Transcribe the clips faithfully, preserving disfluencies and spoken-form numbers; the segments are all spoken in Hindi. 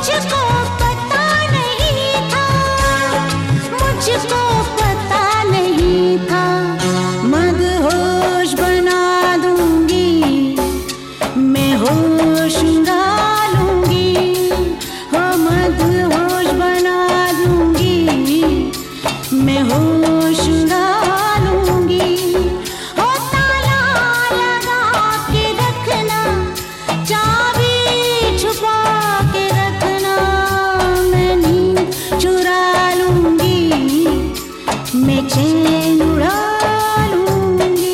मुझको पता नहीं था, मुझको पता नहीं था, मदहोश बना दूंगी मैं, होश उड़ा लूंगी, हो मदहोश बना दूंगी मैं, होश उड़ा लूंगी। हो ताला लगा के रखना, चाबी छुपा के रखना, मैं नींद चुरा लूंगी मैं, चैन उड़ा लूंगी।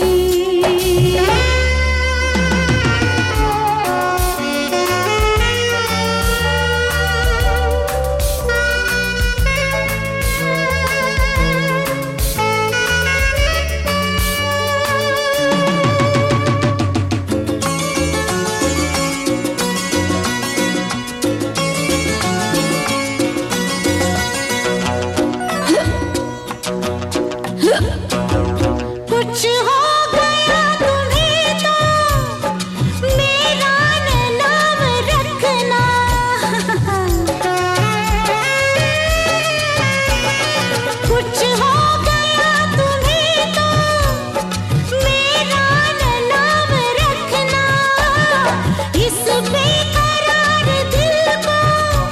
कुछ हो गया तुम्हें तो मेरा न नाम रखना, कुछ हो गया तुम्हें तो मेरा न नाम रखना, इस बेकरार दिल को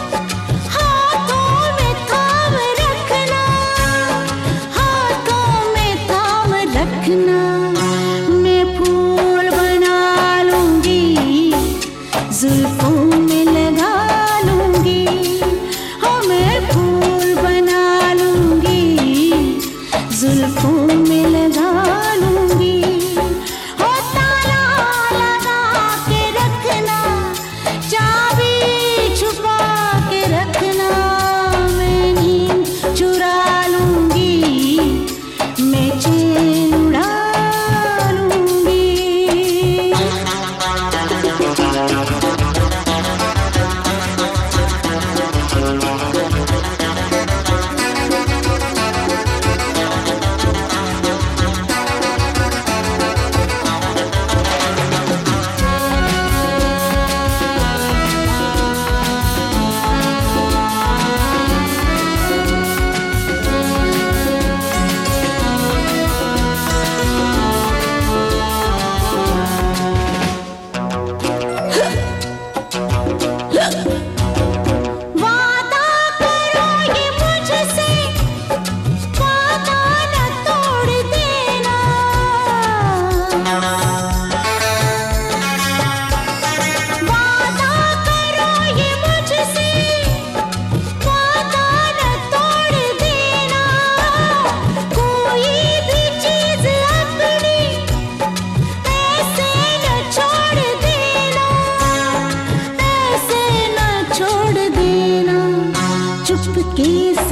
हाथों में थाम रखना, हाथों में थाम रखना। मैं फूल बना लूंगी, जुल्फों में लगा लूंगी, हो मैं फूल बना लूंगी, जुल्फों में लगा लूंगी। हो ताला लगा के रखना, चाबी छुपा के रखना, मैं नींद चुरा लूंगी मैं, चैन उड़ा लूंगी। वादा करो ये मुझसे, वादा न तोड़ देना, वादा करो ये मुझसे, वादा न तोड़ देना, कोई भी चीज अपनी ऐसे न छोड़ देना, ऐसे न छोड़ देना, चुपके